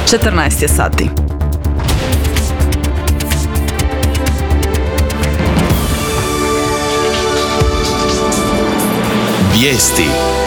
14 je sati. Vijesti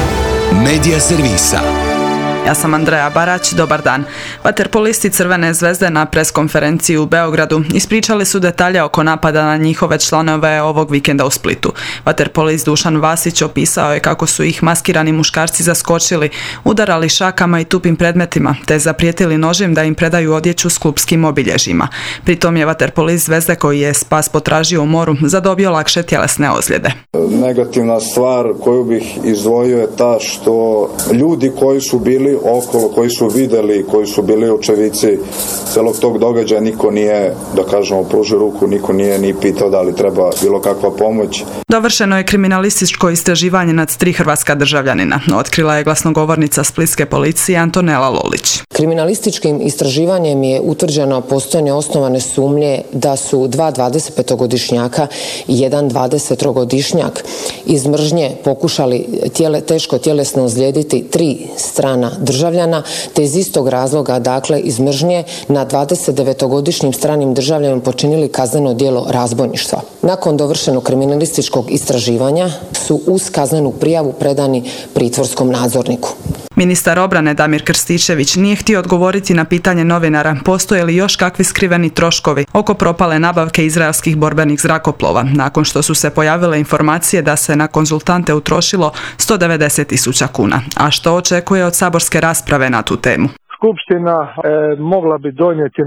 Medija servisa. Ja sam Andreja Barać, dobar dan. Vaterpolisti Crvene zvezde na preskonferenciji u Beogradu ispričali su detalje oko napada na njihove članove ovog vikenda u Splitu. Vaterpolist Dušan Vasić opisao je kako su ih maskirani muškarci zaskočili, udarali šakama i tupim predmetima, te zaprijetili nožem da im predaju odjeću s klupskim obilježjima. Pritom je vaterpolist Zvezde, koji je spas potražio u moru, zadobio lakše tjelesne ozljede. Negativna stvar koju bih izdvojio je ta što ljudi koji su bili okolo, koji su vidjeli, koji su bili očevici celog tog događaja, niko nije, da kažemo, pružio ruku, niko nije ni pitao da li treba bilo kakva pomoć. Dovršeno je kriminalističko istraživanje nad 3 hrvatska državljanina, otkrila je glasnogovornica splitske policije Antonela Lolić. Kriminalističkim istraživanjem je utvrđeno postojanje osnovane sumnje da su 2 25-godišnjaka i 1 23-godišnjak iz mržnje pokušali teško tjelesno ozlijediti 3 strana državljana, te iz istog razloga, dakle iz mržnje, na 29-godišnjim stranim državljanom počinili kazneno djelo razbojništva. Nakon dovršenog kriminalističkog istraživanja su uz kaznenu prijavu predani pritvorskom nadzorniku. Ministar obrane Damir Krstičević nije htio odgovoriti na pitanje novinara postoje li još kakvi skriveni troškovi oko propale nabavke izraelskih borbenih zrakoplova, nakon što su se pojavile informacije da se na konzultante utrošilo 190.000 kuna. A što očekuje od saborske rasprave na tu temu? Skupština mogla bi donijeti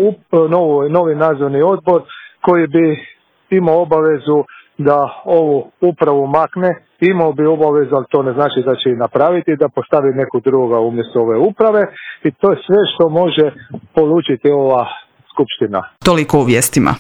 novi nadzorni odbor koji bi imao obavezu da ovu upravu makne. Imao bi obavezu, ali to ne znači da će i napraviti, da postavi neku druga umjesto ove uprave, i to je sve što može polučiti ova skupština. Toliko u vijestima.